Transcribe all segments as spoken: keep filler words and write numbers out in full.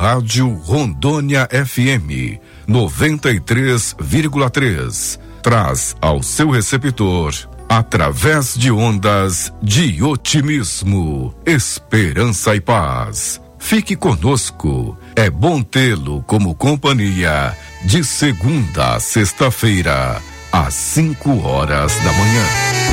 Rádio Rondônia F M noventa e três vírgula três traz ao seu receptor, através de ondas de otimismo, esperança e paz. Fique conosco, é bom tê-lo como companhia, de segunda a sexta-feira, às cinco horas da manhã.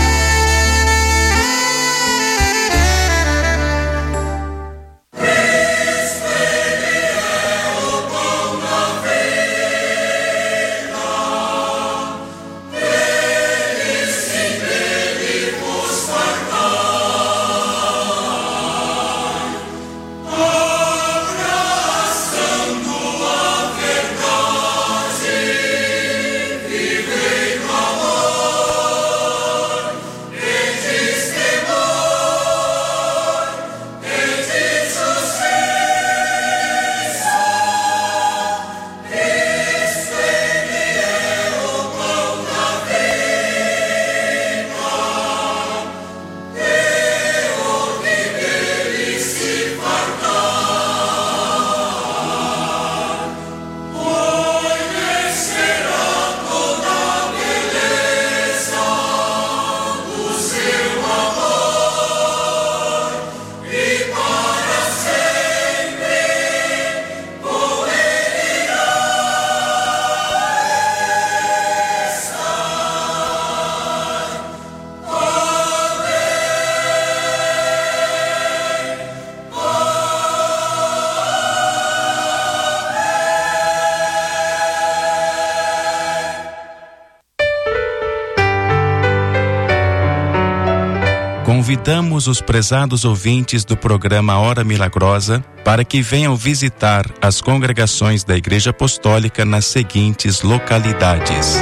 Convidamos os prezados ouvintes do programa Hora Milagrosa para que venham visitar as congregações da Igreja Apostólica nas seguintes localidades: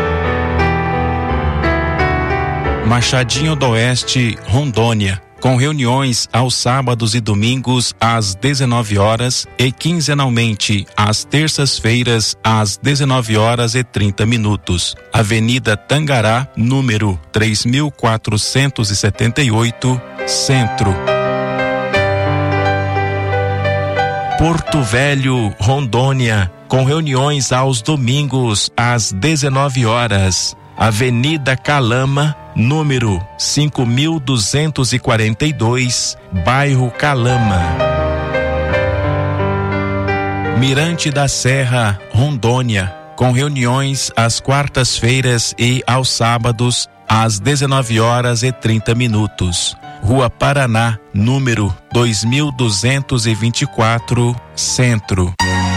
Machadinho do Oeste, Rondônia, com reuniões aos sábados e domingos às dezenove horas e quinzenalmente às terças-feiras às dezenove horas e trinta minutos. Avenida Tangará, número três mil quatrocentos e setenta e oito, Centro. Porto Velho, Rondônia, com reuniões aos domingos às dezenove horas. Avenida Calama, número cinco mil duzentos e quarenta e dois, bairro Calama. Mirante da Serra, Rondônia, com reuniões às quartas-feiras e aos sábados às dezenove horas e trinta minutos. Rua Paraná, número dois mil duzentos e vinte e quatro, Centro.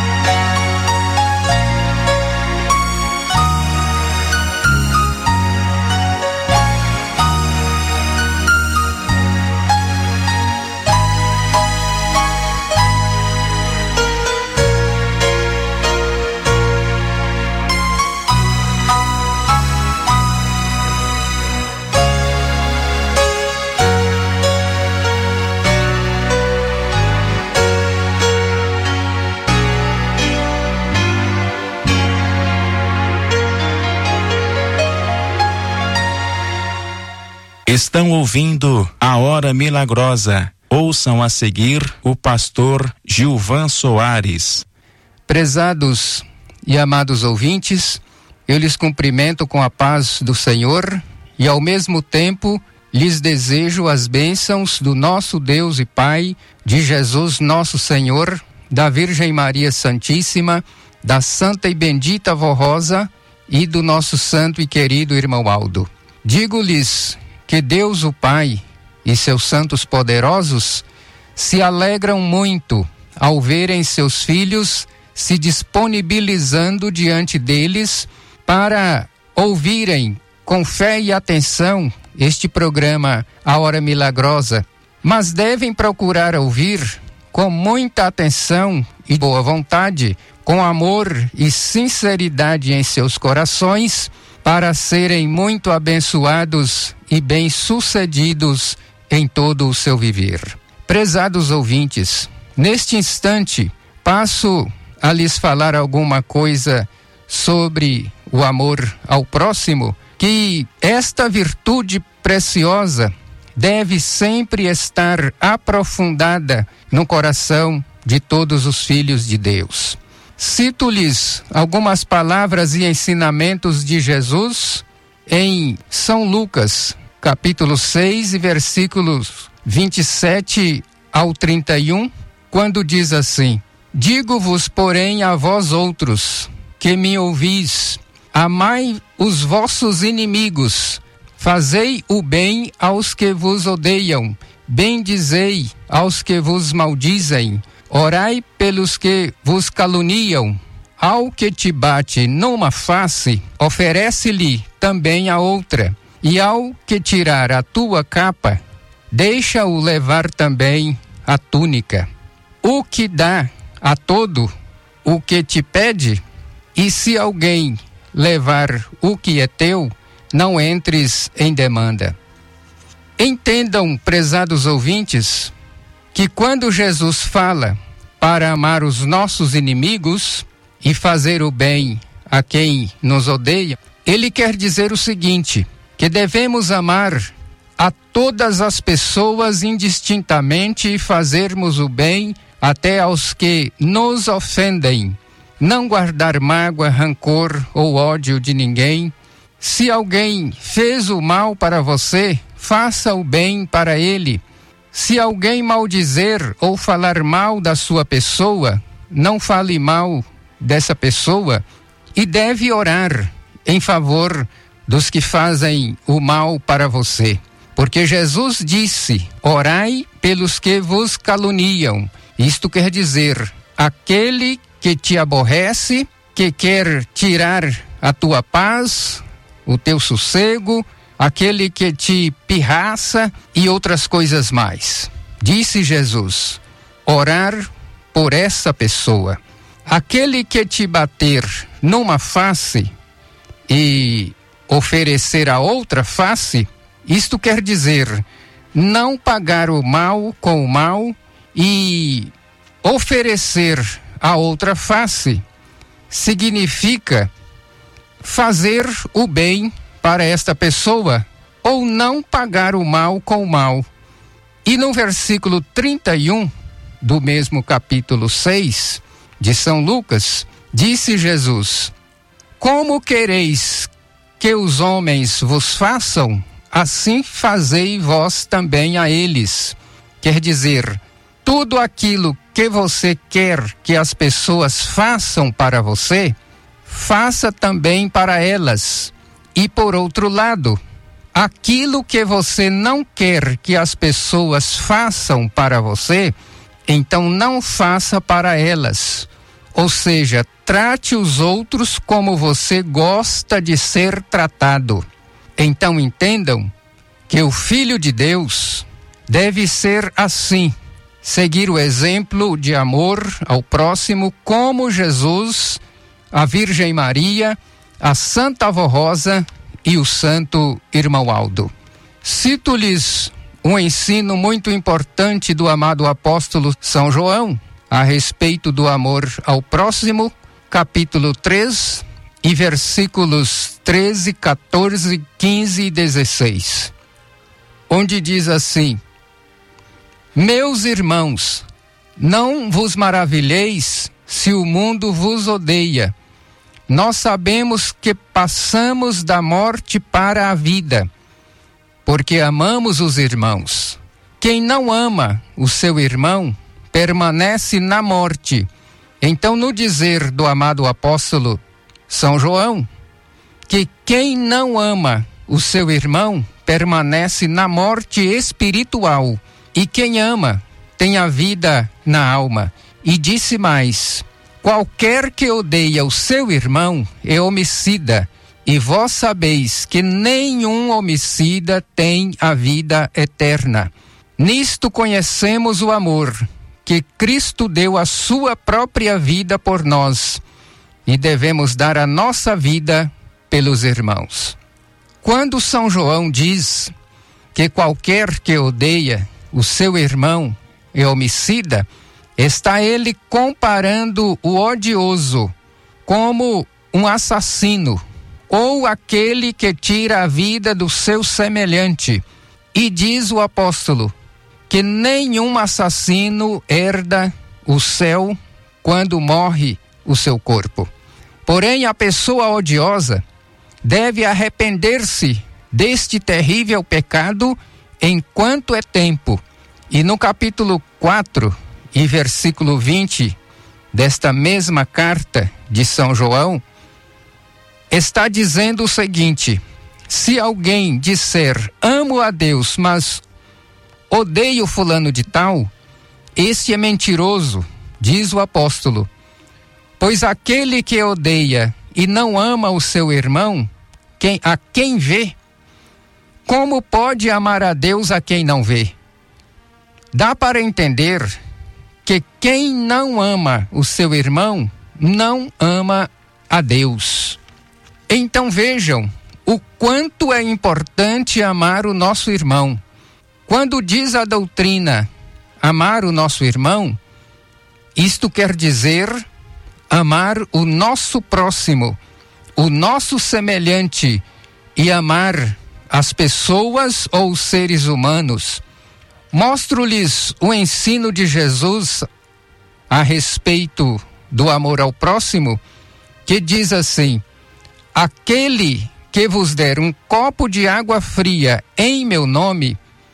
Estão ouvindo a Hora Milagrosa. Ouçam a seguir o pastor Gilvan Soares. Prezados e amados ouvintes, eu lhes cumprimento com a paz do Senhor e ao mesmo tempo lhes desejo as bênçãos do nosso Deus e Pai, de Jesus nosso Senhor, da Virgem Maria Santíssima, da Santa e Bendita Vó Rosa e do nosso santo e querido irmão Aldo. Digo-lhes que Deus o Pai e seus santos poderosos se alegram muito ao verem seus filhos se disponibilizando diante deles para ouvirem com fé e atenção este programa A Hora Milagrosa, mas devem procurar ouvir com muita atenção e boa vontade, com amor e sinceridade em seus corações, para serem muito abençoados e bem-sucedidos em todo o seu viver. Prezados ouvintes, neste instante passo a lhes falar alguma coisa sobre o amor ao próximo, que esta virtude preciosa deve sempre estar aprofundada no coração de todos os filhos de Deus. Cito-lhes algumas palavras e ensinamentos de Jesus em São Lucas, capítulo seis, e versículos vinte e sete ao trinta e um, quando diz assim: digo-vos, porém, a vós outros, que me ouvis, amai os vossos inimigos, fazei o bem aos que vos odeiam, bendizei aos que vos maldizem, orai pelos que vos caluniam. Ao que te bate numa face, oferece-lhe também a outra, e ao que tirar a tua capa, deixa-o levar também a túnica. O que dá a todo o que te pede, e se alguém levar o que é teu, não entres em demanda. Entendam, prezados ouvintes, que quando Jesus fala para amar os nossos inimigos e fazer o bem a quem nos odeia, ele quer dizer o seguinte: que devemos amar a todas as pessoas indistintamente e fazermos o bem até aos que nos ofendem, não guardar mágoa, rancor ou ódio de ninguém. Se alguém fez o mal para você, faça o bem para ele. Se alguém maldizer ou falar mal da sua pessoa, não fale mal dessa pessoa, e deve orar em favor dos que fazem o mal para você. Porque Jesus disse: orai pelos que vos caluniam. Isto quer dizer, aquele que te aborrece, que quer tirar a tua paz, o teu sossego, aquele que te pirraça e outras coisas mais. Disse Jesus: orar por essa pessoa. Aquele que te bater numa face e oferecer a outra face, isto quer dizer não pagar o mal com o mal e oferecer a outra face significa fazer o bem para esta pessoa ou não pagar o mal com o mal. E no versículo trinta e um do mesmo capítulo seis de São Lucas, disse Jesus: como quereis que os homens vos façam, assim fazei vós também a eles. Quer dizer, tudo aquilo que você quer que as pessoas façam para você, faça também para elas. E por outro lado, aquilo que você não quer que as pessoas façam para você, então não faça para elas. Ou seja, trate os outros como você gosta de ser tratado. Então entendam que o Filho de Deus deve ser assim, seguir o exemplo de amor ao próximo como Jesus, a Virgem Maria, a Santa Avó Rosa e o Santo Irmão Aldo. Cito-lhes um ensino muito importante do amado apóstolo São João a respeito do amor ao próximo, capítulo três e versículos treze, quatorze, quinze e dezesseis, onde diz assim: meus irmãos, não vos maravilheis se o mundo vos odeia. Nós sabemos que passamos da morte para a vida, porque amamos os irmãos. Quem não ama o seu irmão permanece na morte. Então, no dizer do amado apóstolo São João, que quem não ama o seu irmão permanece na morte espiritual, e quem ama tem a vida na alma. E disse mais: qualquer que odeia o seu irmão é homicida, e vós sabeis que nenhum homicida tem a vida eterna. Nisto conhecemos o amor, que Cristo deu a sua própria vida por nós, e devemos dar a nossa vida pelos irmãos. Quando São João diz que qualquer que odeia o seu irmão é homicida, está ele comparando o odioso como um assassino, ou aquele que tira a vida do seu semelhante. E diz o apóstolo que nenhum assassino herda o céu quando morre o seu corpo. Porém, a pessoa odiosa deve arrepender-se deste terrível pecado enquanto é tempo. E no capítulo quatro e versículo vinte desta mesma carta de São João, está dizendo o seguinte: se alguém disser amo a Deus, mas odeio fulano de tal, este é mentiroso, diz o apóstolo. Pois aquele que odeia e não ama o seu irmão, quem, a quem vê, como pode amar a Deus a quem não vê? Dá para entender que quem não ama o seu irmão, não ama a Deus. Então vejam o quanto é importante amar o nosso irmão. Quando diz a doutrina amar o nosso irmão, isto quer dizer amar o nosso próximo, o nosso semelhante, e amar as pessoas ou os seres humanos. Mostro-lhes o ensino de Jesus a respeito do amor ao próximo, que diz assim: aquele que vos der um copo de água fria em meu nome,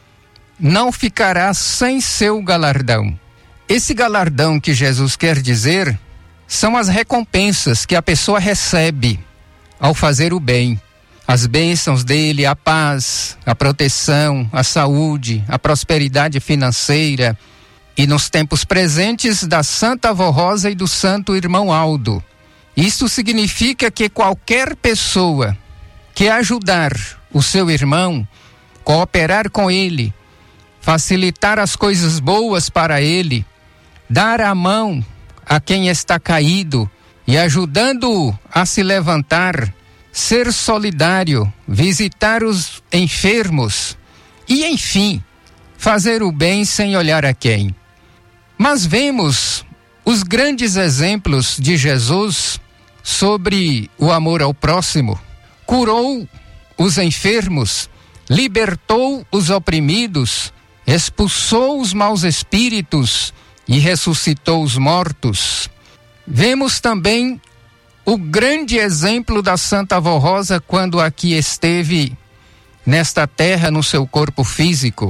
não ficará sem seu galardão. Esse galardão que Jesus quer dizer são as recompensas que a pessoa recebe ao fazer o bem. As bênçãos dele, a paz, a proteção, a saúde, a prosperidade financeira, e nos tempos presentes da Santa Avó Rosa e do Santo Irmão Aldo. Isso significa que qualquer pessoa que ajudar o seu irmão, cooperar com ele, facilitar as coisas boas para ele, dar a mão a quem está caído e ajudando-o a se levantar, ser solidário, visitar os enfermos e, enfim, fazer o bem sem olhar a quem. Mas vemos os grandes exemplos de Jesus sobre o amor ao próximo. Curou os enfermos, libertou os oprimidos, expulsou os maus espíritos e ressuscitou os mortos. Vemos também o grande exemplo da Santa Avó Rosa quando aqui esteve nesta terra no seu corpo físico.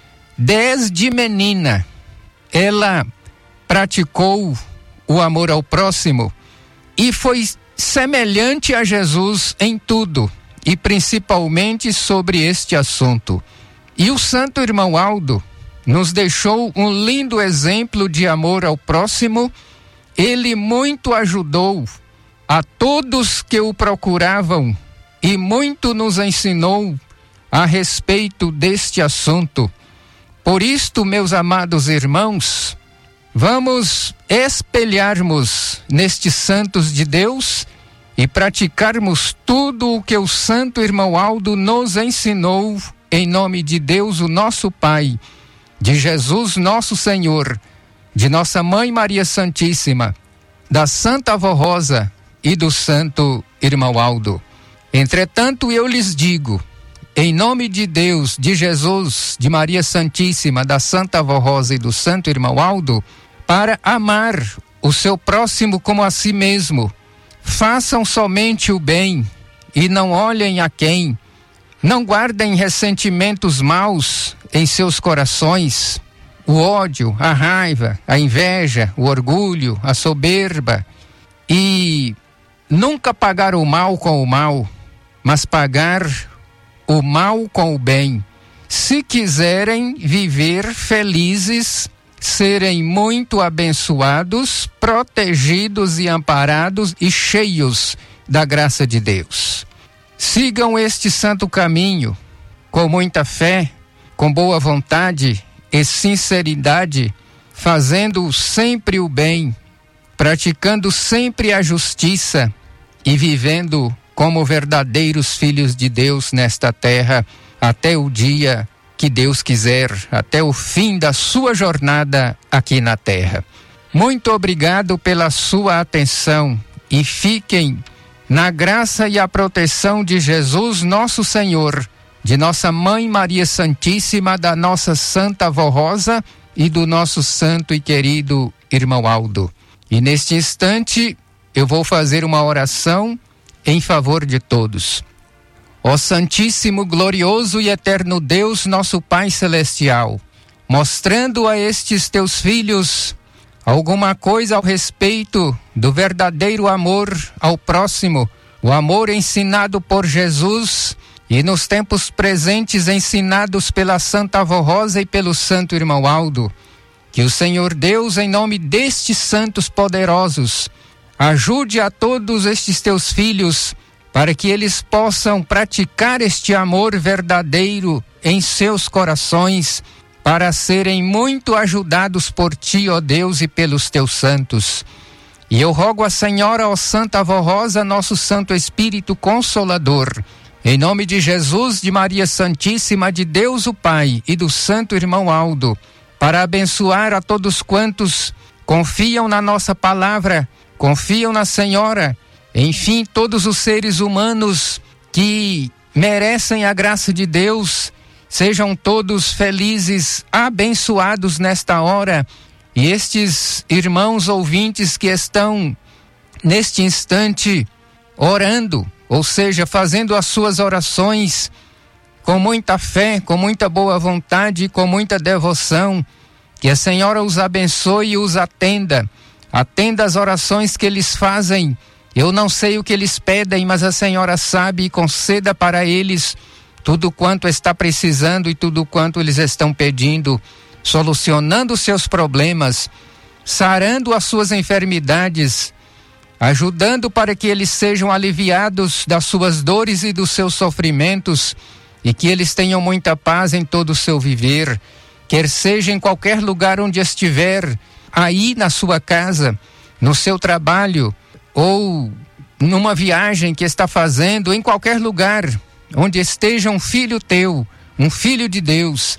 Desde menina, ela praticou o amor ao próximo e foi semelhante a Jesus em tudo, e principalmente sobre este assunto. E o Santo Irmão Aldo nos deixou um lindo exemplo de amor ao próximo. Ele muito ajudou a todos que o procuravam e muito nos ensinou a respeito deste assunto. Por isto, meus amados irmãos, vamos espelharmos nestes santos de Deus e praticarmos tudo o que o Santo Irmão Aldo nos ensinou, em nome de Deus, o nosso Pai, de Jesus nosso Senhor, de nossa Mãe Maria Santíssima, da Santa Avó Rosa e do Santo Irmão Aldo. Entretanto, eu lhes digo, em nome de Deus, de Jesus, de Maria Santíssima, da Santa Avó Rosa e do Santo Irmão Aldo, para amar o seu próximo como a si mesmo. Façam somente o bem e não olhem a quem. Não guardem ressentimentos maus em seus corações, o ódio, a raiva, a inveja, o orgulho, a soberba, e nunca pagar o mal com o mal, mas pagar o mal com o bem. Se quiserem viver felizes, serem muito abençoados, protegidos e amparados e cheios da graça de Deus. Sigam este santo caminho com muita fé, com boa vontade e sinceridade, fazendo sempre o bem, praticando sempre a justiça e vivendo como verdadeiros filhos de Deus nesta terra, até o dia que Deus quiser, até o fim da sua jornada aqui na terra. Muito obrigado pela sua atenção e fiquem na graça e a proteção de Jesus nosso Senhor, de nossa Mãe Maria Santíssima, da nossa Santa Avó Rosa e do nosso santo e querido irmão Aldo. E neste instante eu vou fazer uma oração em favor de todos. Ó Santíssimo, glorioso e eterno Deus, nosso Pai Celestial, mostrando a estes teus filhos alguma coisa ao respeito do verdadeiro amor ao próximo, o amor ensinado por Jesus e nos tempos presentes ensinados pela Santa Avó Rosa e pelo Santo Irmão Aldo, que o Senhor Deus, em nome destes santos poderosos, ajude a todos estes teus filhos para que eles possam praticar este amor verdadeiro em seus corações, para serem muito ajudados por ti, ó Deus, e pelos teus santos. E eu rogo a Senhora, ó Santa Avó Rosa, nosso Santo Espírito Consolador, em nome de Jesus, de Maria Santíssima, de Deus o Pai e do Santo Irmão Aldo, para abençoar a todos quantos confiam na nossa palavra, confiam na Senhora, enfim, todos os seres humanos que merecem a graça de Deus, sejam todos felizes, abençoados nesta hora. E estes irmãos ouvintes que estão neste instante orando, ou seja, fazendo as suas orações com muita fé, com muita boa vontade, com muita devoção, que a Senhora os abençoe e os atenda, atenda as orações que eles fazem. Eu não sei o que eles pedem, mas a Senhora sabe, e conceda para eles tudo quanto está precisando e tudo quanto eles estão pedindo, solucionando seus problemas, sarando as suas enfermidades, ajudando para que eles sejam aliviados das suas dores e dos seus sofrimentos e que eles tenham muita paz em todo o seu viver, quer seja em qualquer lugar onde estiver, aí na sua casa, no seu trabalho, ou numa viagem que está fazendo, em qualquer lugar onde esteja um filho teu, um filho de Deus,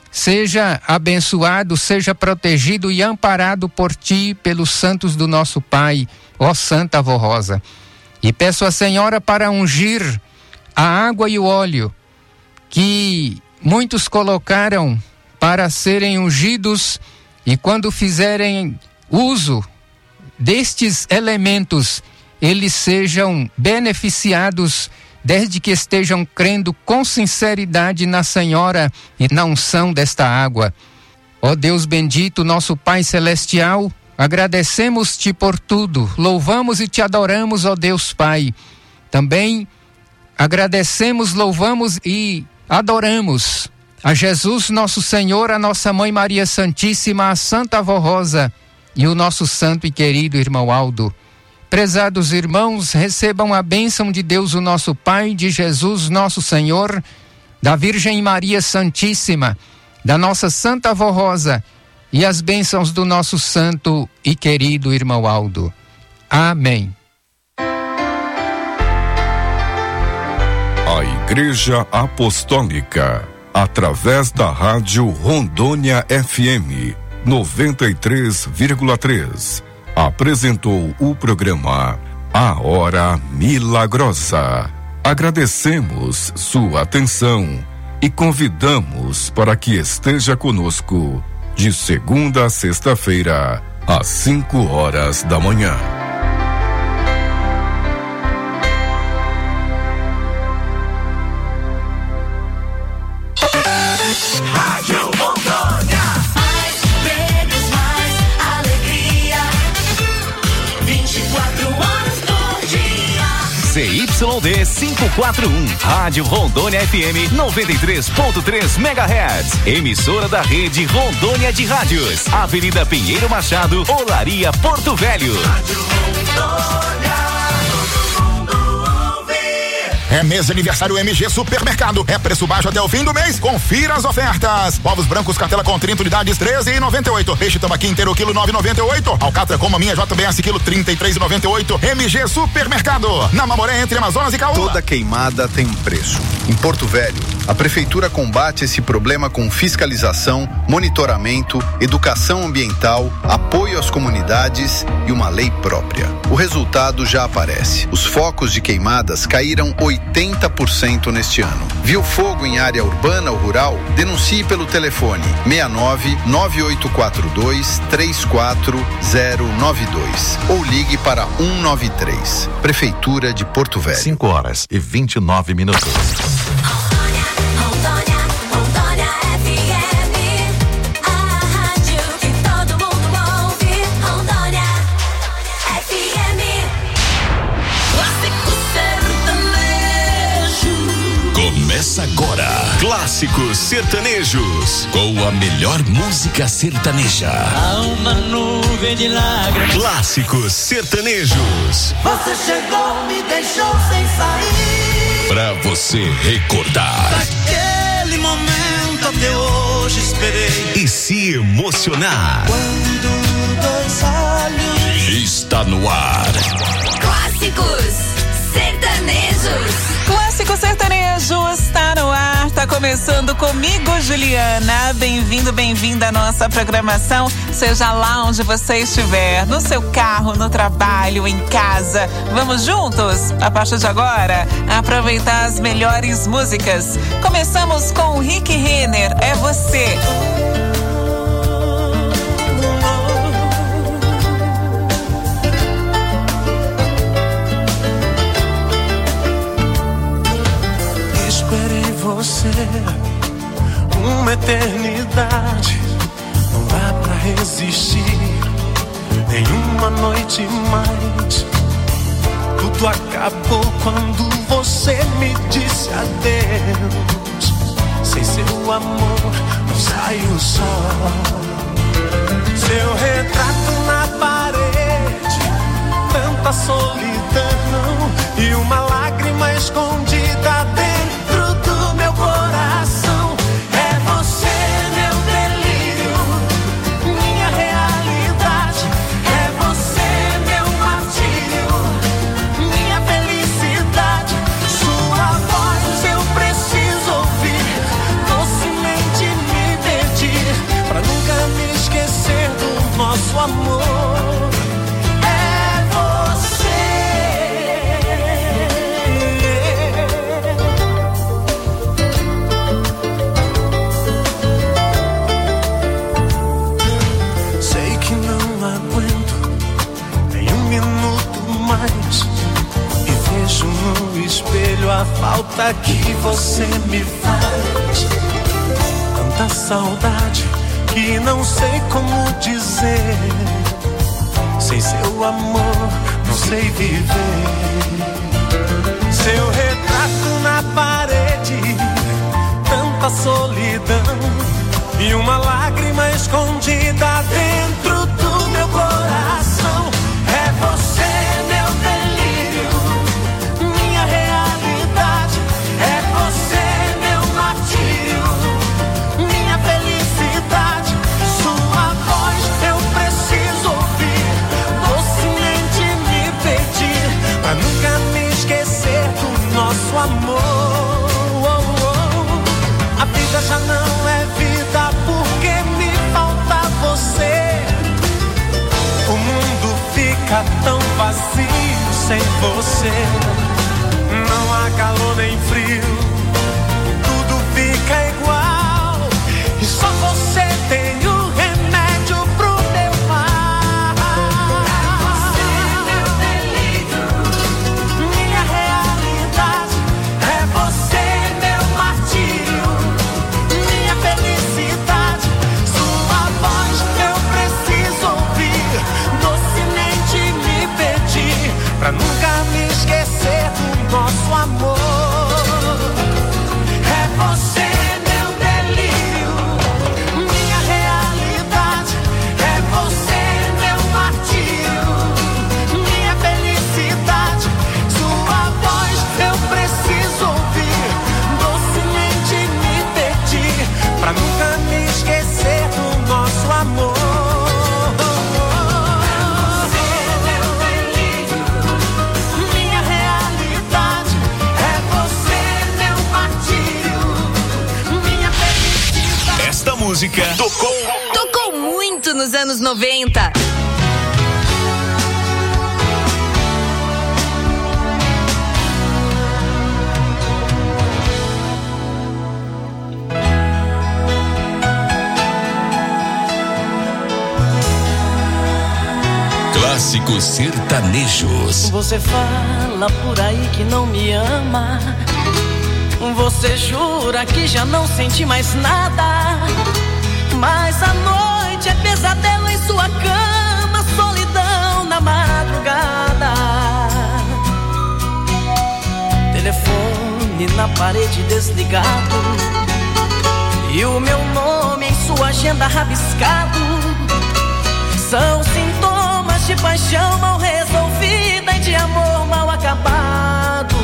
seja abençoado, seja protegido e amparado por ti, pelos santos do nosso Pai, ó Santa Avó Rosa. E peço à Senhora para ungir a água e o óleo que muitos colocaram para serem ungidos, e quando fizerem uso destes elementos, eles sejam beneficiados, desde que estejam crendo com sinceridade na Senhora e na unção desta água. Ó Deus bendito, nosso Pai Celestial, agradecemos-te por tudo, louvamos e te adoramos, ó Deus Pai. Também agradecemos, louvamos e adoramos a Jesus nosso Senhor, a nossa Mãe Maria Santíssima, a Santa Avó Rosa e o nosso santo e querido irmão Aldo. Prezados irmãos, recebam a bênção de Deus o nosso Pai, de Jesus nosso Senhor, da Virgem Maria Santíssima, da nossa Santa Avó Rosa e as bênçãos do nosso santo e querido irmão Aldo. Amém. A Igreja Apostólica, através da Rádio Rondônia F M noventa e três vírgula três, apresentou o programa A Hora Milagrosa. Agradecemos sua atenção e convidamos para que esteja conosco de segunda a sexta-feira, às cinco horas da manhã. Rádio Rondônia, mais prêmios, mais alegria, vinte e quatro horas por dia. C Y D quinhentos e quarenta e um, Rádio Rondônia F M noventa e três ponto três megahertz, emissora da rede Rondônia de Rádios, Avenida Pinheiro Machado, Olaria, Porto Velho. Rádio Rondônia, todo mundo ouve. É mês de aniversário M G Supermercado. É preço baixo até o fim do mês. Confira as ofertas. Ovos brancos cartela com trinta unidades, treze reais e noventa e oito centavos. Peixe tambaqui inteiro, quilo nove reais e noventa e oito centavos. Alcatra com maminha J B S, quilo trinta e três reais e noventa e oito centavos. M G Supermercado. Na Mamoré, entre Amazonas e Caúna. Toda queimada tem um preço. Em Porto Velho, a Prefeitura combate esse problema com fiscalização, monitoramento, educação ambiental, apoio às comunidades e uma lei própria. o resultado já aparece. Os focos de queimadas caíram oitenta por cento neste ano. Viu fogo em área urbana ou rural? Denuncie pelo telefone seis nove nove oito quatro dois três quatro zero nove dois ou ligue para um nove três. Prefeitura de Porto Velho. cinco horas e vinte e nove minutos. Começa agora, Clássicos Sertanejos, com a melhor música sertaneja. Há uma nuvem de lágrimas. Clássicos Sertanejos. Você chegou, me deixou sem sair. Pra você recordar. Daquele momento até hoje esperei. E se emocionar. Quando dois olhos. Está no ar. Clássicos Sertanejos. Clássico Sertanejo está no ar, tá começando comigo, Juliana. Bem-vindo, bem-vinda à nossa programação, seja lá onde você estiver, no seu carro, no trabalho, em casa. Vamos juntos, a partir de agora, aproveitar as melhores músicas. Começamos com o Rick Renner, É Você. Você, uma eternidade, não dá pra resistir nenhuma noite mais. Tudo acabou quando você me disse adeus. Sem seu amor não saio só. Seu retrato na parede, tanta solidão e uma lágrima escondida dentro do meu coração. É você, meu delírio, minha realidade. É você, meu martírio, minha felicidade. Sua voz eu preciso ouvir, docemente me pedir, pra nunca me esquecer do nosso amor. A falta que você me faz, tanta saudade que não sei como dizer. Sem seu amor não sei viver. Seu retrato na parede, tanta solidão e uma lágrima escondida dentro do meu coração. É você, meu delírio, minha realidade. É você, meu martírio, minha felicidade. Sua voz eu preciso ouvir, docemente me pedir, pra nunca me esquecer do nosso amor. Oh, oh. A vida já não é vida porque me falta você. O mundo fica tão vazio sem você. Não há calor nem frio, tudo fica igual. E só você tem o remédio pro meu mal. É você, meu delírio, minha realidade. É você, meu martírio, minha felicidade. Sua voz eu preciso ouvir, docemente me pedir, pra nunca me esquecer do nosso amor. É você, meu delírio, minha realidade. É você, meu martírio, minha felicidade. Sua voz eu preciso ouvir, docemente me pedir, pra nunca me esquecer do nosso amor. Música tocou Tocou muito nos anos noventa. Clássicos sertanejos. Você fala por aí que não me ama. Você jura que já não sente mais nada. Mas a noite é pesadelo em sua cama, solidão na madrugada. Telefone na parede desligado e o meu nome em sua agenda rabiscado. São sintomas de paixão mal resolvida e de amor mal acabado.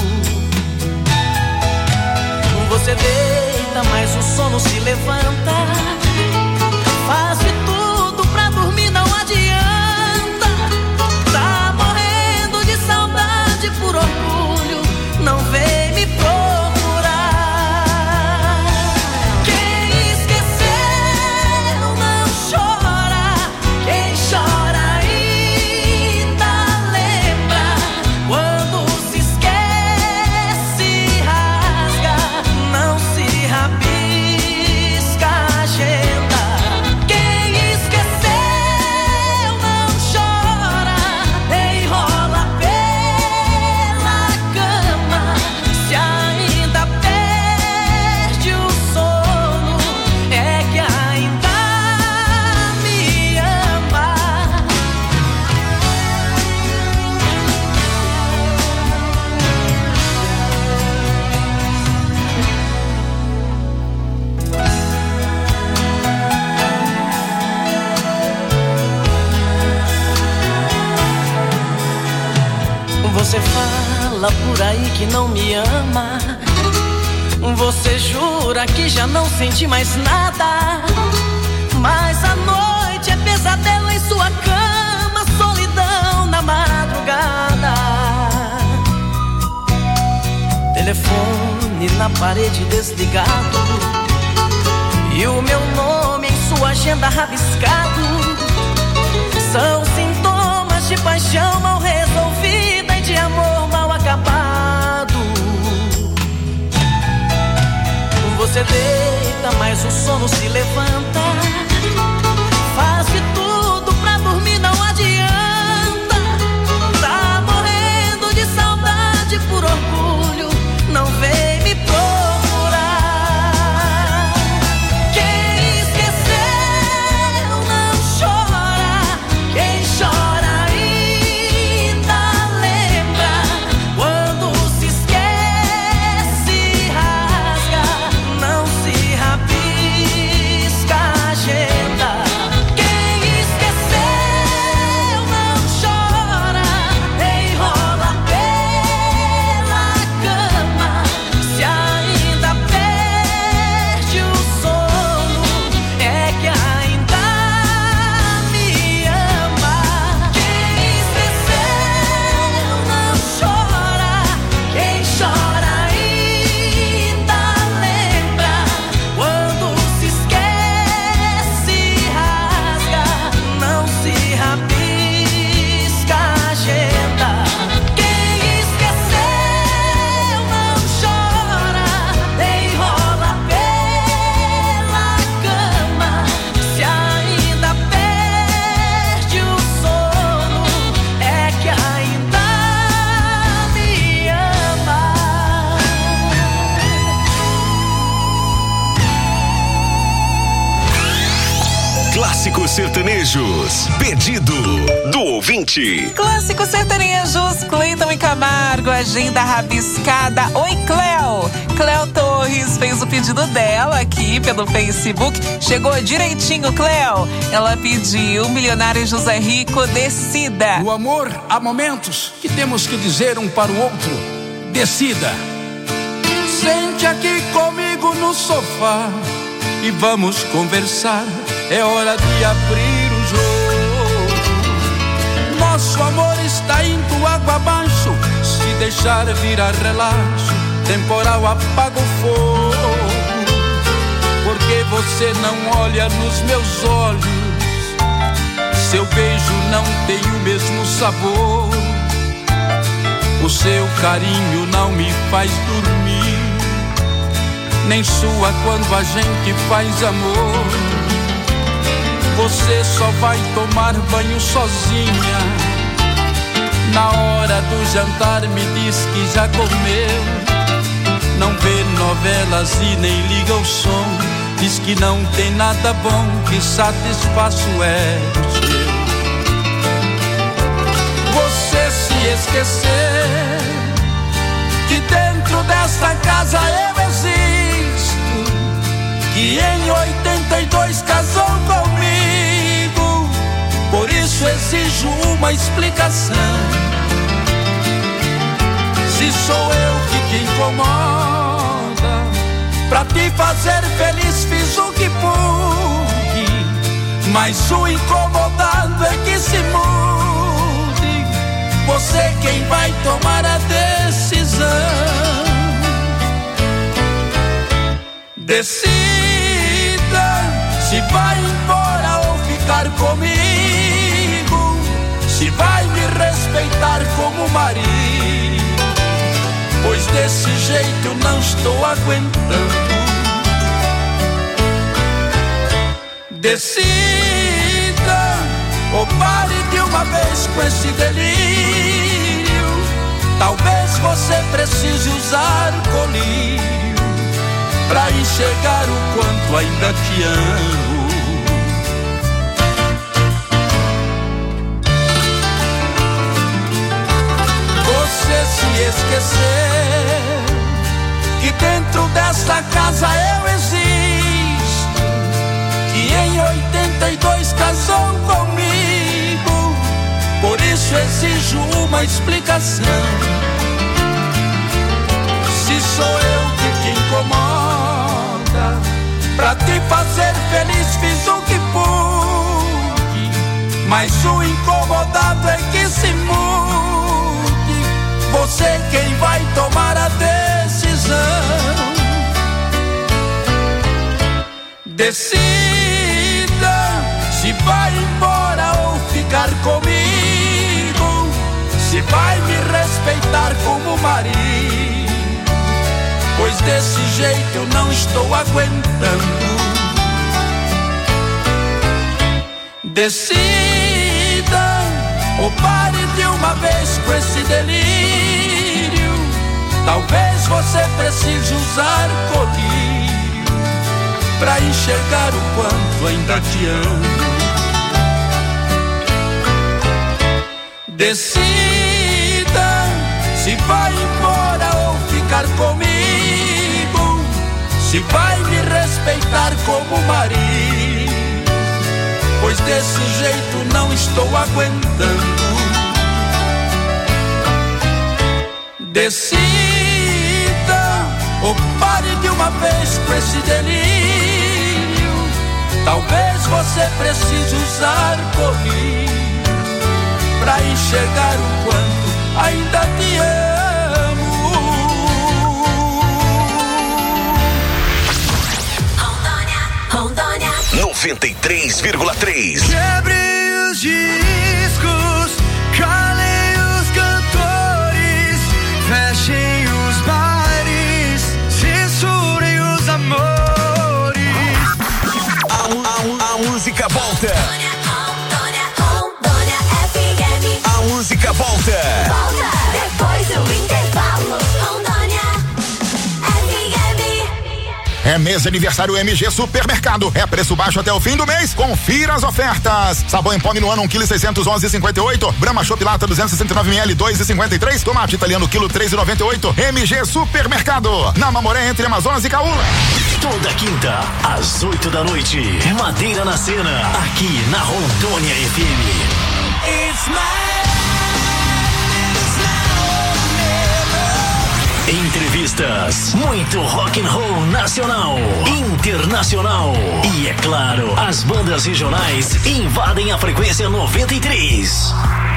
Você deita, mas o sono se levanta. Faz de tudo pra dormir, não adianta. Tá morrendo de saudade por orgulho, não vem me procurar. Quem esqueceu não chora, quem chora ainda lembra. Quando se esquece, rasga, não se rabisca a agenda. Quem esqueceu não chora, enrola pela cama. Se ainda perde o sono, é que ainda me ama. Você fala por aí que não me ama. Você jura que já não sente mais nada. Mas a noite é pesadelo em sua cama, solidão na madrugada. Telefone na parede desligado e o meu nome em sua agenda rabiscado. São sintomas de paixão mal resolvida e de amor mal acabado. Você deita, mas o sono se levanta. Faz de tudo pra dormir, não adianta. Tá morrendo de saudade por orgulho, não vem me procurar. Quem esqueceu não chora, quem chora ainda lembra. Quando se esquece, rasga, não se rabisca a agenda. Quem esqueceu não chora, enrola pela cama. Se ainda perde o sono, é que ainda me ama. Quem esqueceu não chora, quem chora ainda lembra. Quando se esquece, rasga, não se rabisca a agenda. Quem esqueceu não chora, enrola pela cama. Se ainda perde o sono, é que ainda me ama. Clássicos sertanejos. Pedido do ouvinte. Clássicos sertanejos, Cleiton e Camargo, agenda rabiscada. Oi, Cleo. Cleo Torres fez o pedido dela aqui pelo Facebook. Chegou direitinho, Cleo. Ela pediu Milionário José Rico, Decida. No amor, há momentos que temos que dizer um para o outro: decida. Sente aqui comigo no sofá e vamos conversar. É hora de abrir o jogo. Nosso amor está indo água abaixo. Se deixar virar relaxo, temporal apaga o fogo. Porque você não olha nos meus olhos, seu beijo não tem o mesmo sabor. O seu carinho não me faz dormir, nem sua quando a gente faz amor. Você só vai tomar banho sozinha hora do jantar me diz que já comeu. Não vê novelas e nem liga o som. Diz que não tem nada bom que satisfaça o ego seu. Você se esquecer que dentro dessa casa eu existo, que em oitenta e dois casou comigo. Por isso exijo uma explicação. Se sou eu que te incomoda, pra te fazer feliz fiz o que pude, mas o incomodado é que se mude. Você quem vai tomar a decisão. Decida se vai embora ou ficar comigo, se vai me respeitar como marido, pois desse jeito eu não estou aguentando. Decida ou pare de uma vez com esse delírio. Talvez você precise usar colírio pra enxergar o quanto ainda te amo. Você se esquecer que dentro dessa casa eu existo, que em oitenta e dois casou comigo. Por isso exijo uma explicação. Se sou eu que te incomoda, pra te fazer feliz fiz o que pude, mas o incomodado é que se mude. Você quem vai tomar a decisão. Decida se vai embora ou ficar comigo, se vai me respeitar como marido, pois desse jeito eu não estou aguentando. Decida ou pare de uma vez com esse delírio. Talvez você precise usar colírio pra enxergar o quanto ainda te amo. Decida se vai embora ou ficar comigo, se vai me respeitar como marido, pois desse jeito não estou aguentando. Decida ou pare de uma vez com esse delírio. Talvez você precise usar colírio pra enxergar o quanto ainda te amo. Rondônia, Rondônia noventa e três vírgula três. Quebre os discos, calem os cantores, fechem os bares, censurem os amores. A, a, a música volta. A música volta. Volta depois do intervalo. Rondônia F M. É mês de aniversário M G Supermercado. É preço baixo até o fim do mês. Confira as ofertas. Sabão em pó Minuano um quilo seiscentos e onze e cinquenta e oito. Brahma Chopp Lata duzentos e sessenta e nove mililitros dois e cinquenta e três. Tomate italiano quilo três e noventa e oito. M G Supermercado. Na Mamoré entre Amazonas e Caúna. Toda quinta às oito da noite. Madeira na Cena. Aqui na Rondônia F M. It's my Entrevistas, muito rock and roll nacional, internacional e, é claro, as bandas regionais invadem a frequência noventa e três.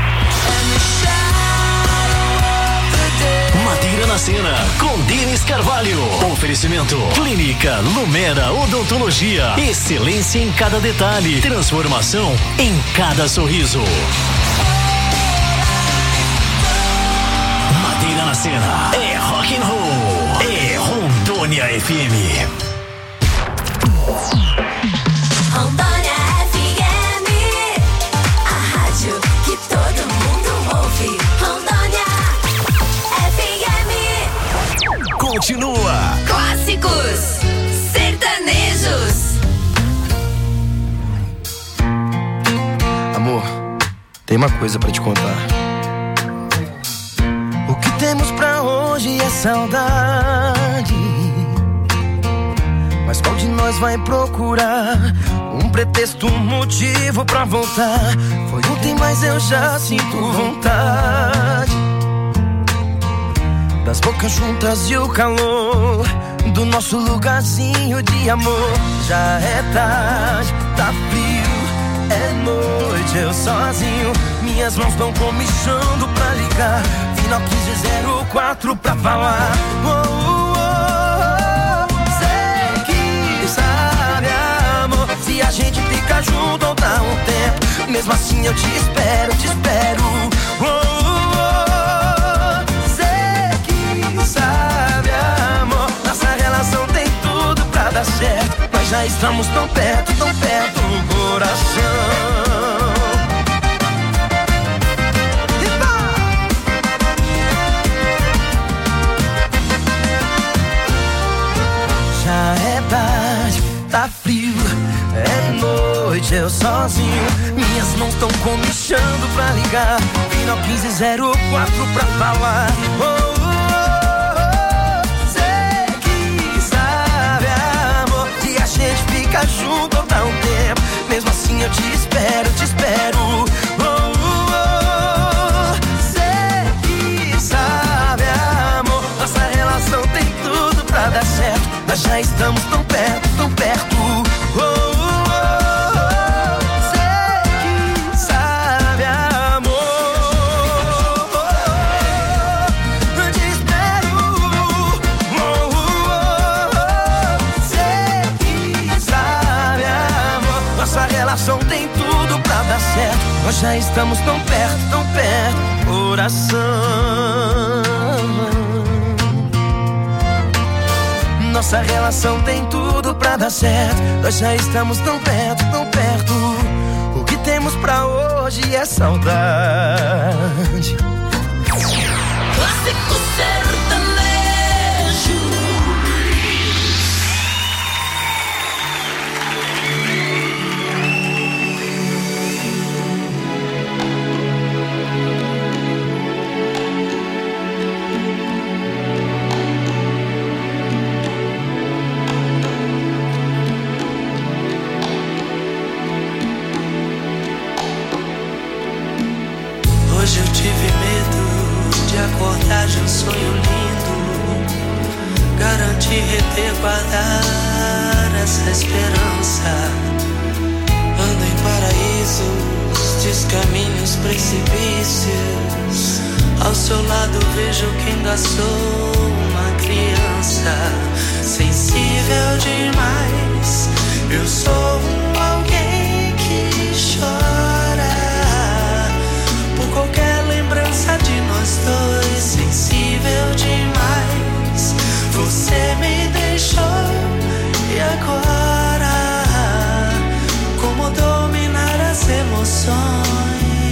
Madeira na Cena, com Denis Carvalho. Oferecimento Clínica Lumera Odontologia. Excelência em cada detalhe, transformação em cada sorriso. Madeira na Cena é rock and roll, é Rondônia F M. Rondônia F M, a rádio que todo mundo ouve. Rondônia continua. Clássicos sertanejos. Amor, tem uma coisa pra te contar. O que temos pra hoje é saudade, mas qual de nós vai procurar um pretexto, um motivo pra voltar? Foi ontem, mas eu já sinto vontade das bocas juntas e o calor do nosso lugarzinho de amor. Já é tarde, tá frio, é noite, eu sozinho. Minhas mãos estão comichando pra ligar. Final quinze zero quatro pra falar. Oh, oh, oh. Sei que sabe, amor, se a gente fica junto ou dá um tempo. Mesmo assim eu te espero, te espero. Oh, oh, oh. Sei que sabe, amor, nossa relação tem tudo pra dar certo. Nós já estamos tão perto, tão perto do coração. Já é tarde, tá frio, é noite, eu sozinho. Minhas mãos tão comichando pra ligar. Final quinze zero quatro pra falar. Oh, oh, oh, oh. Sei que sabe, amor, se a gente fica junto ou dá um tempo. Mesmo assim eu te espero, te espero. Oh, oh, oh. Sei que sabe, amor, nossa relação tem tudo pra dar certo. Nós já estamos tão perto, tão perto. Oh, oh, oh, oh. Sei que sabe, amor. Oh, oh, oh. Te espero. Oh, oh, oh. Sei que sabe, amor, nossa relação tem tudo pra dar certo. Nós já estamos tão perto, tão perto, coração. Nossa relação tem tudo pra dar certo. Nós já estamos tão perto, tão perto. O que temos pra hoje é saudade. Clássico sertanejo. Hoje eu tive medo de acordar de um sonho lindo. Garantir, reter, guardar essa esperança. Ando em paraísos, descaminhos, precipícios. Ao seu lado vejo que ainda sou uma criança. Sensível demais, eu sou um alguém que chora por qualquer lembrança de nós dois. Sensível demais, você me deixou. E agora, como dominar as emoções?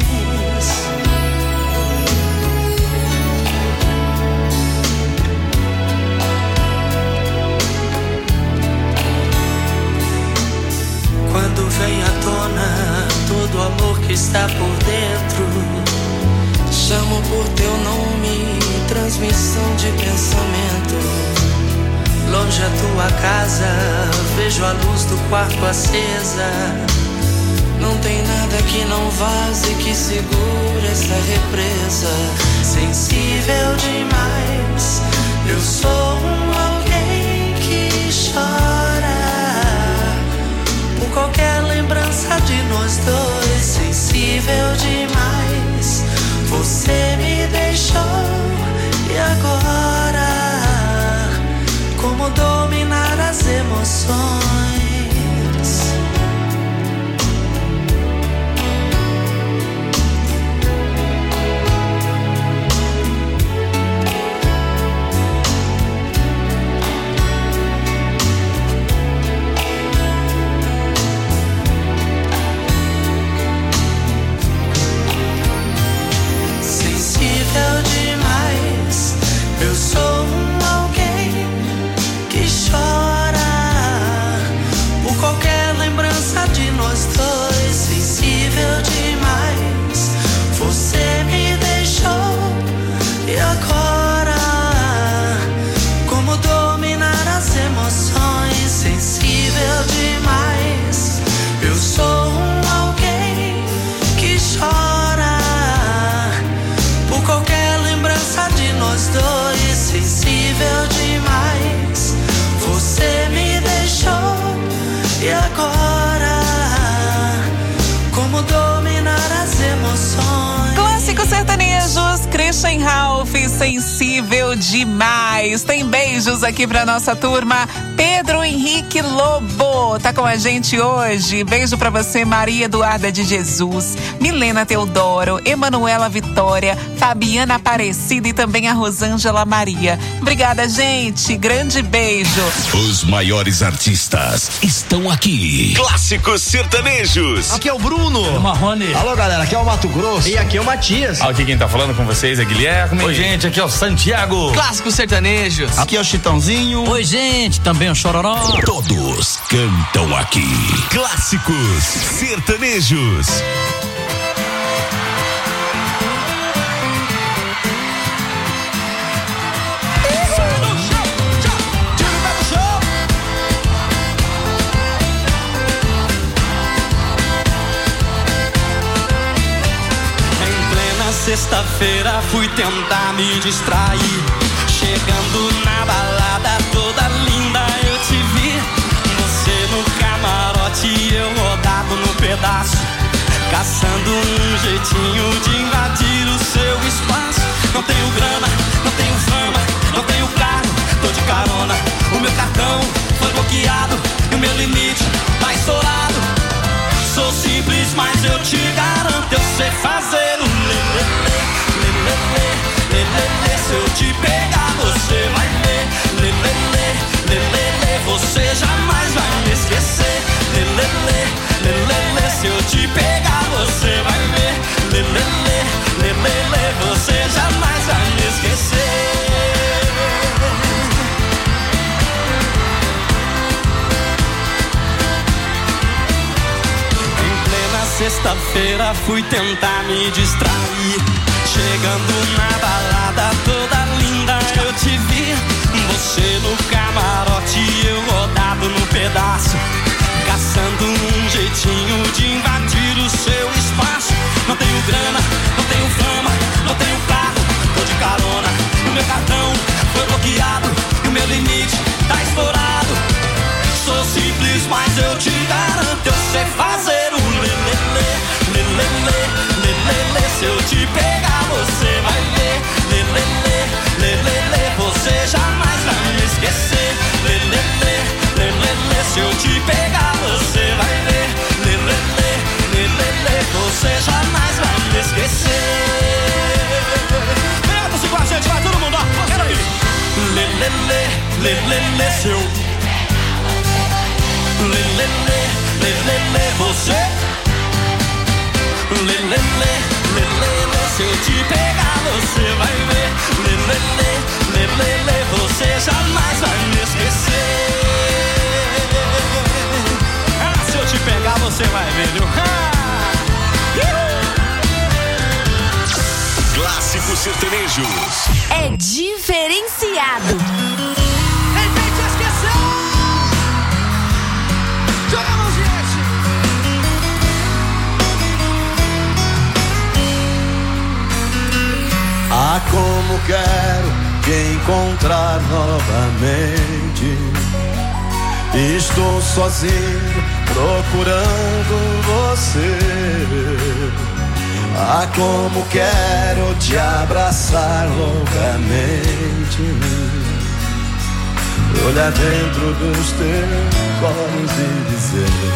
Quando vem à tona todo o amor que está por dentro, chamo por teu nome, transmissão de pensamento. Longe a tua casa, vejo a luz do quarto acesa. Não tem nada que não vaze, que segure essa represa. Sensível demais, eu sou um alguém que chora por qualquer lembrança de nós dois. Sensível demais, você me deixou. E agora, como dominar as emoções? Sensível demais, eu sou um alguém sensível demais. Você me deixou e agora como dominar as emoções? Clássicos sertanejos, Christian Ralph, sensível demais. Tem beijos aqui pra nossa turma. Pedro Henrique Lobo tá com a gente hoje. Beijo pra você, Maria Eduarda de Jesus, Milena Teodoro, Emanuela Vitória, Fabiana Aparecida e também a Rosângela Maria. Obrigada, gente. Grande beijo. Os maiores artistas estão aqui. Clássicos sertanejos. Aqui é o Bruno. O Marrone. Alô, galera, aqui é o Mato Grosso. E aqui é o Matias. Aqui quem tá falando com vocês é Guilherme. Oi, gente, aqui é o Santiago. Clássicos sertanejos. Aqui é o Chitãozinho. Oi, gente, também o Chororó. Todos cantam aqui. Clássicos sertanejos. Sexta-feira fui tentar me distrair. Chegando na balada toda linda eu te vi. Você no camarote e eu rodado no pedaço, caçando um jeitinho de invadir o seu espaço. Não tenho grana, não tenho fama, não tenho carro, tô de carona. O meu cartão foi bloqueado e o meu limite tá estourado. Sou simples, mas eu te garanto, eu sei fazer um lelele, lelele, lelele. Se eu te pegar, você vai ver. Lelele, lelele, você jamais vai me esquecer. Lelele, lelele, se eu te pegar, você vai ver. Lelele, lelele, você jamais vai me esquecer. Sexta-feira fui tentar me distrair. Chegando na balada toda linda eu te vi. Você no camarote e eu rodado no pedaço, caçando um jeitinho de invadir o seu espaço. Não tenho grana, não tenho fama, não tenho carro, tô de carona. O meu cartão foi bloqueado e o meu limite tá estourado. Sou simples, mas eu te garanto, eu sei fazer um lelele, lelele, lelele. Se eu te pegar, você vai ver. Lelele, lelele, você jamais vai me esquecer. Lelele, lelele, se eu te pegar, você vai ver. Lelele, lelele, você jamais vai me esquecer. Pega-se com a gente, vai todo mundo, ó, quero ir. Lelele, lelele, se eu lelele, lelele, você. Lelele, lelele, se eu te pegar, você vai ver. Lelele, lelele, você jamais vai me esquecer. Ah, se eu te pegar, você vai ver, viu? Clássicos sertanejos. É diferenciado. Tentei te esquecer. Joga a mãozinha, Ah, como quero te encontrar novamente. Estou sozinho procurando você. Ah, como quero te abraçar loucamente. Olhar dentro dos teus olhos e dizer: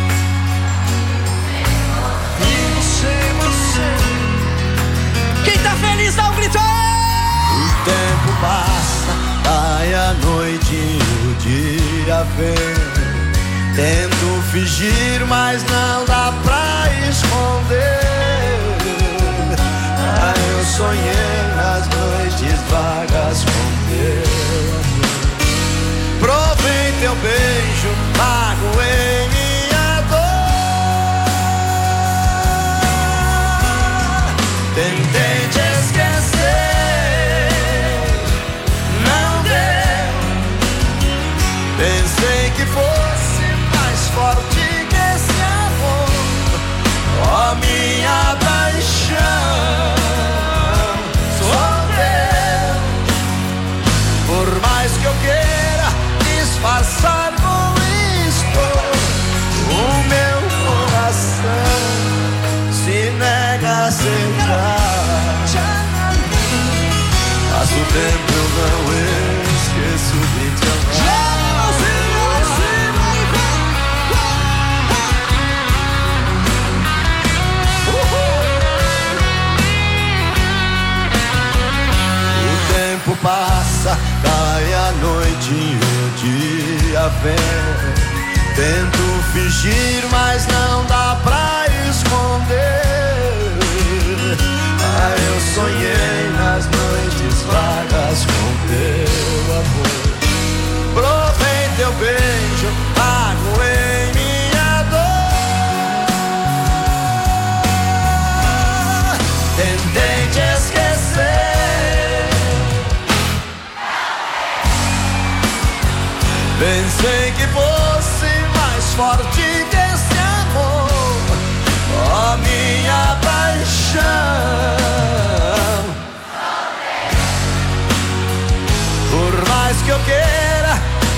Você, você. Quem tá feliz dá um grito. O tempo passa, vai a noite e o dia vem. Tento fingir, mas não dá pra esconder. Ah, eu sonhei nas noites vagas com Deus. Provei teu beijo, magoei minha dor. Tentei te esquecer, não deu. Pensei que fosse mais forte que esse amor. Oh, minha paixão, sou teu. tempo eu não esqueço de te amar. O tempo passa, cai a noite e o dia vem. Tento fingir, mas não dá pra esconder. Ah, eu sonhei nas noites vagas com teu amor. Provei teu beijo, aguei minha dor. Tentei te esquecer. Pensei que fosse mais forte que esse amor, ó minha paixão. Por mais que eu queira,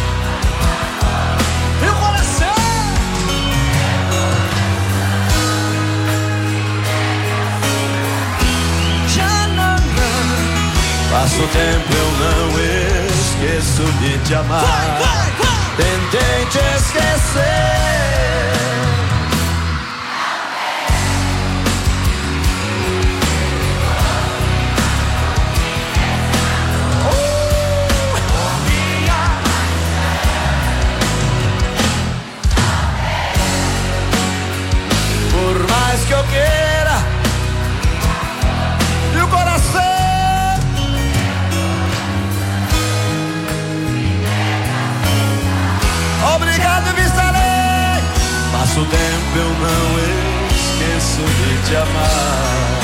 meu coração já não dá. Passo o tempo, eu não esqueço de te amar. Vai, vai, vai. Tentei te esquecer. Por mais que eu queira, e o coração obrigado, me estarei. Passo o tempo, eu não esqueço de te amar.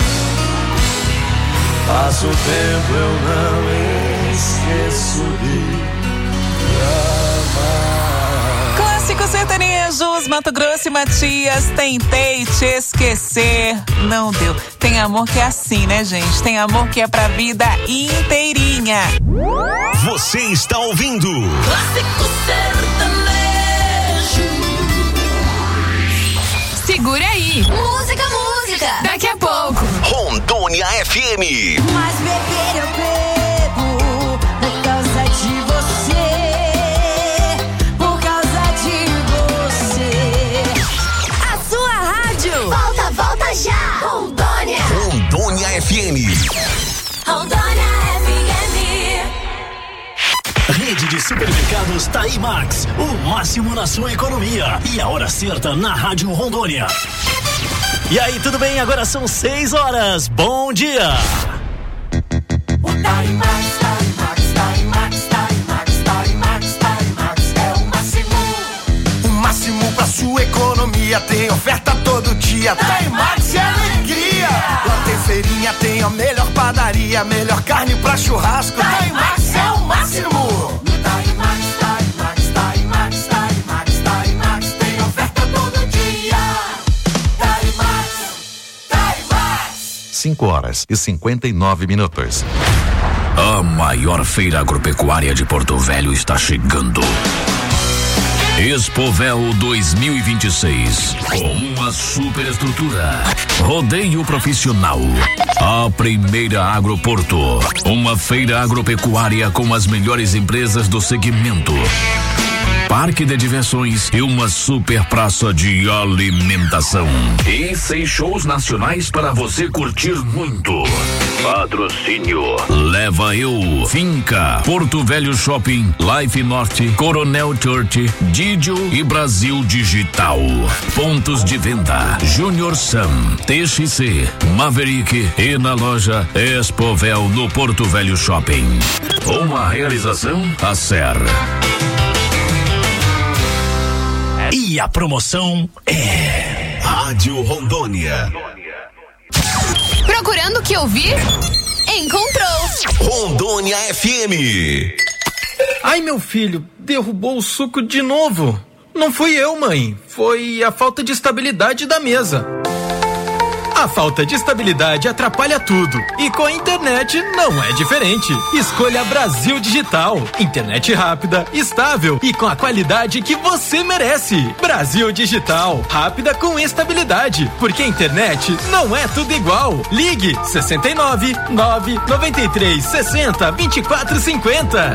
Passo o tempo, eu não esqueço de te amar. Clássicos sertanejos, Mato Grosso e Matias, tentei te esquecer, não deu. Tem amor que é assim, né, gente? Tem amor que é pra vida inteirinha. Você está ouvindo Clássico sertanejo. Segura aí. Música, música. Daqui a pouco. Rondônia F M. Mas beber eu bebo por causa de você. Por causa de você. A sua rádio. Volta, volta já. Rondônia. Rondônia F M. Rondônia F M. Rede de supermercados Taimax, o máximo na sua economia. E a hora certa na Rádio Rondônia. E aí, tudo bem? Agora são seis horas. Bom dia! O Taimax, Taimax, Taimax, Taimax, Taimax, Taimax é o máximo. O máximo pra sua economia, tem oferta todo dia. Taimax é alegria. Lá tem feirinha, tem a melhor padaria, melhor carne pra churrasco. Taimax é o máximo. No Taimax, Taimax, Taimax, Taimax, Taimax tem oferta todo dia. Taimax, Taimax. cinco horas e cinquenta e nove minutos. A maior feira agropecuária de Porto Velho está chegando. Expovel dois mil e vinte e seis, com uma super estrutura, rodeio profissional, a primeira Agroporto, uma feira agropecuária com as melhores empresas do segmento, parque de diversões e uma super praça de alimentação. E seis shows nacionais para você curtir muito. Patrocínio Leva Eu, Finca, Porto Velho Shopping, Life Norte, Coronel Church, Didio e Brasil Digital. Pontos de venda: Junior Sam, T X C, Maverick e na loja Expovel no Porto Velho Shopping. Uma realização Acer. E a promoção é Rádio Rondônia. Procurando o que ouvir? Encontrou. Rondônia F M. Ai, meu filho, derrubou o suco de novo. Não fui eu, mãe. Foi a falta de estabilidade da mesa. A falta de estabilidade atrapalha tudo. E com a internet não é diferente. Escolha Brasil Digital. Internet rápida, estável e com a qualidade que você merece. Brasil Digital. Rápida com estabilidade. Porque a internet não é tudo igual. Ligue sessenta e nove, nove, noventa e três, sessenta, vinte e quatro, cinquenta.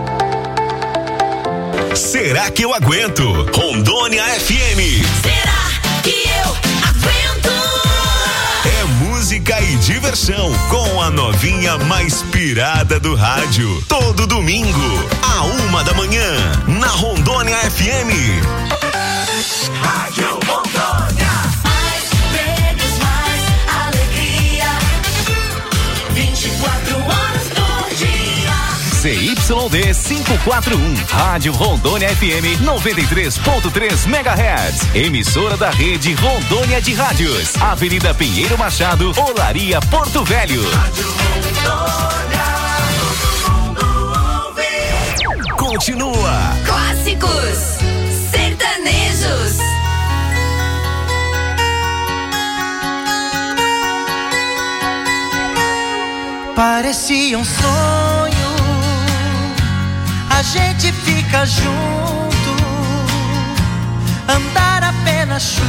Será que eu aguento? Rondônia F M. Será que eu aguento? É música e diversão com a novinha mais pirada do rádio. Todo domingo, a uma da manhã, na Rondônia F M. Rádio Rondônia. Mais prêmios, mais alegria. vinte e quatro horas por dia. C Y D quinhentos e quarenta e um, Rádio Rondônia F M noventa e três ponto três megahertz. Emissora da rede Rondônia de Rádios. Avenida Pinheiro Machado, Olaria, Porto Velho. Rádio Rondônia, todo mundo ouve. Continua. Clássicos sertanejos. Parecia um sonho, a gente fica junto, andar a pé na chuva,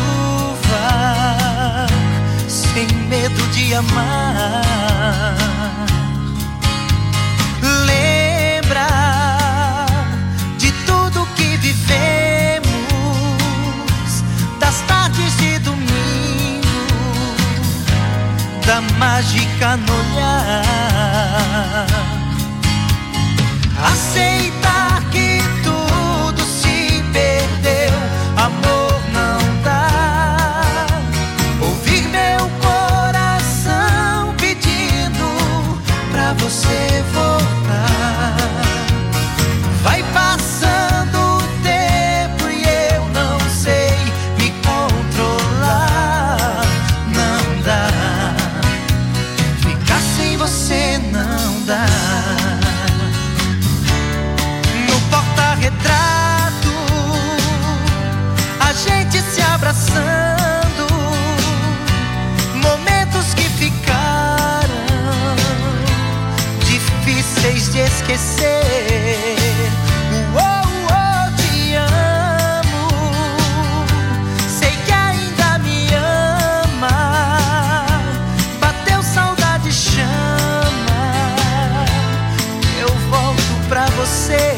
sem medo de amar. Lembra de tudo que vivemos, das tardes de domingo, da mágica no olhar. Aceitar que tudo se perdeu, amor não dá. Ouvir meu coração pedindo pra você voltar. Vai passando o tempo e eu não sei me controlar. Não dá, ficar sem você não dá. Retrato, a gente se abraçando, momentos que ficaram difíceis de esquecer. Oh, oh, te amo, sei que ainda me ama. Bateu saudade, chama, eu volto pra você.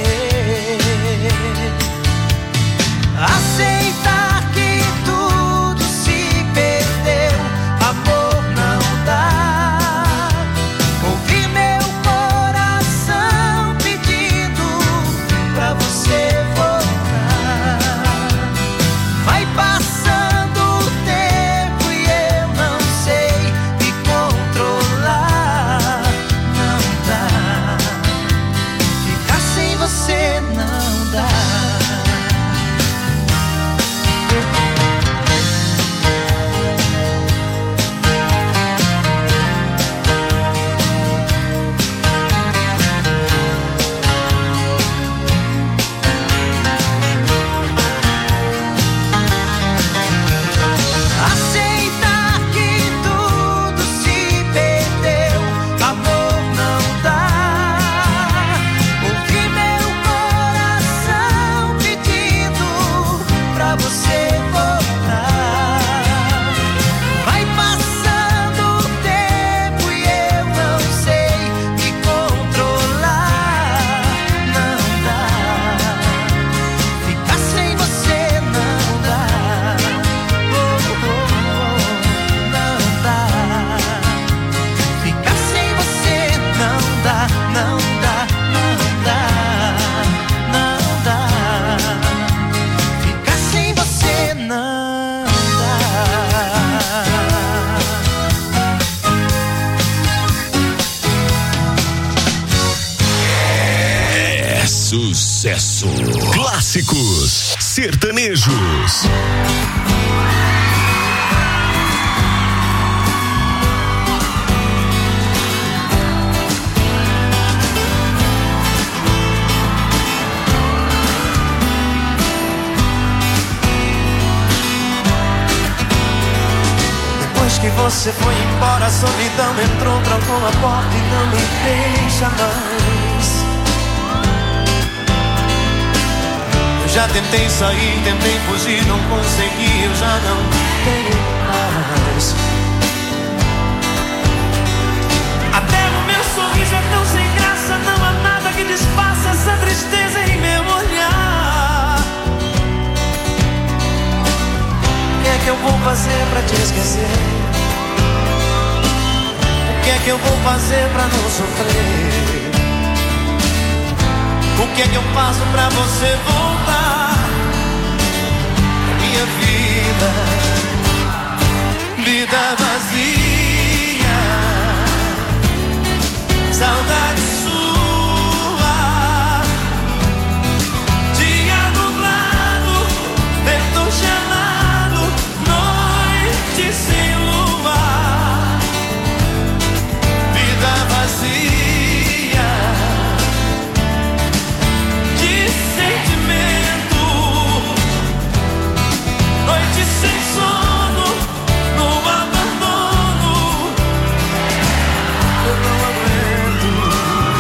Aceitar que tudo se perdeu, amor não dá. Ouvir meu coração pedindo pra você voltar. Vai passando o tempo e eu não sei me controlar. Não dá, ficar sem você não dá. Sucesso. Clássicos sertanejos. Depois que você você foi embora, a solidão entrou, trancou a porta e não me deixa mais. Eu já tentei sair, tentei fugir, não consegui, eu já não tenho mais. Até o meu sorriso é tão sem graça, não há nada que desfaça essa tristeza em meu olhar. O que é que eu vou fazer pra te esquecer? O que é que eu vou fazer pra não sofrer? O que é que eu faço pra você voltar? Minha vida, vida vazia, saudade sua, dia nublado, vento gelado, noite sem lua, vida vazia de sentimento, noite sem sono, no abandono, eu não aguento.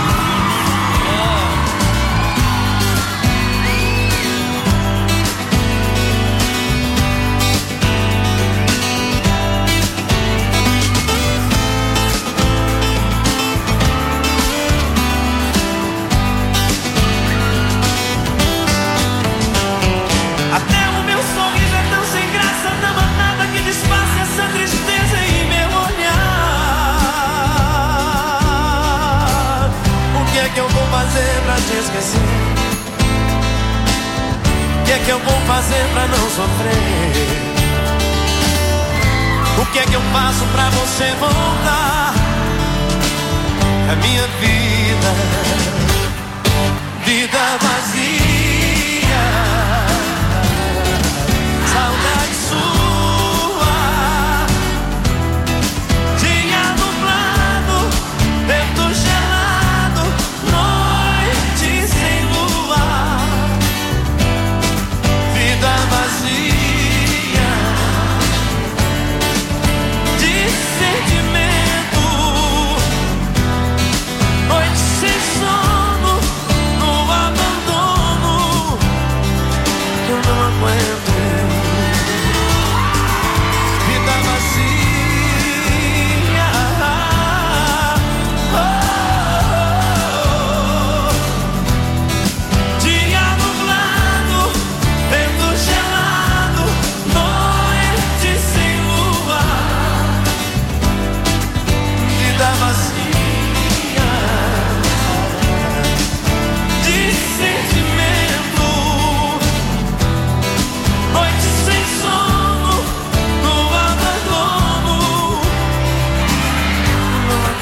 Até o meu sorriso é tão sem graça, não há nada que desfaça essa tristeza em meu olhar. O que é que eu vou fazer pra te esquecer? O que é que eu vou fazer pra não sofrer? O que é que eu faço pra você voltar? A minha vida, vida vazia, saudade sua, dia nublado, vento gelado, noite sem lua, vida vazia de sentimento, noite sem sono, no abandono, eu não aguento. Vida vazia, oh, dia nublado, vento gelado, noite sem lua, vida vazia de sentimento, noite sem sono, no abandono, não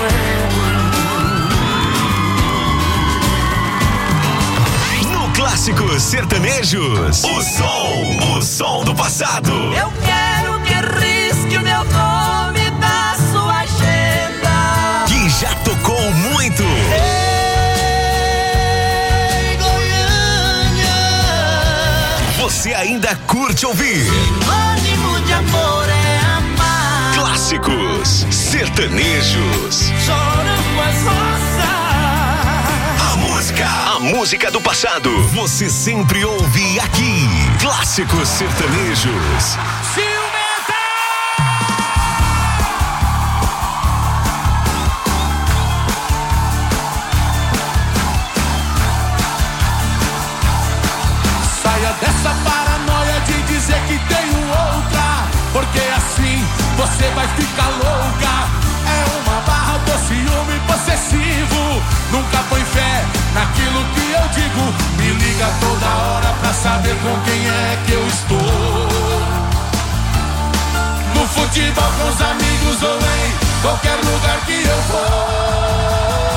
aguento. No Clássicos Sertanejos, o som, o som do passado. Eu quero que risque o meu nome da sua agenda. Que já tocou muito. Ei, Goiânia, Você ainda curte ouvir. sinônimo de amor é amar. Clássicos Sertanejos. Chorando as rosas. A música, a música do passado. Você sempre ouve aqui. Clássicos Sertanejos. Saia dessa paranoia de dizer que tenho outra, porque assim você vai ficar louca. É uma barra do ciúme possessivo. Nunca põe fé naquilo que eu digo. Me liga toda hora pra saber com quem é que eu estou. No futebol com os amigos ou em qualquer lugar que eu vou.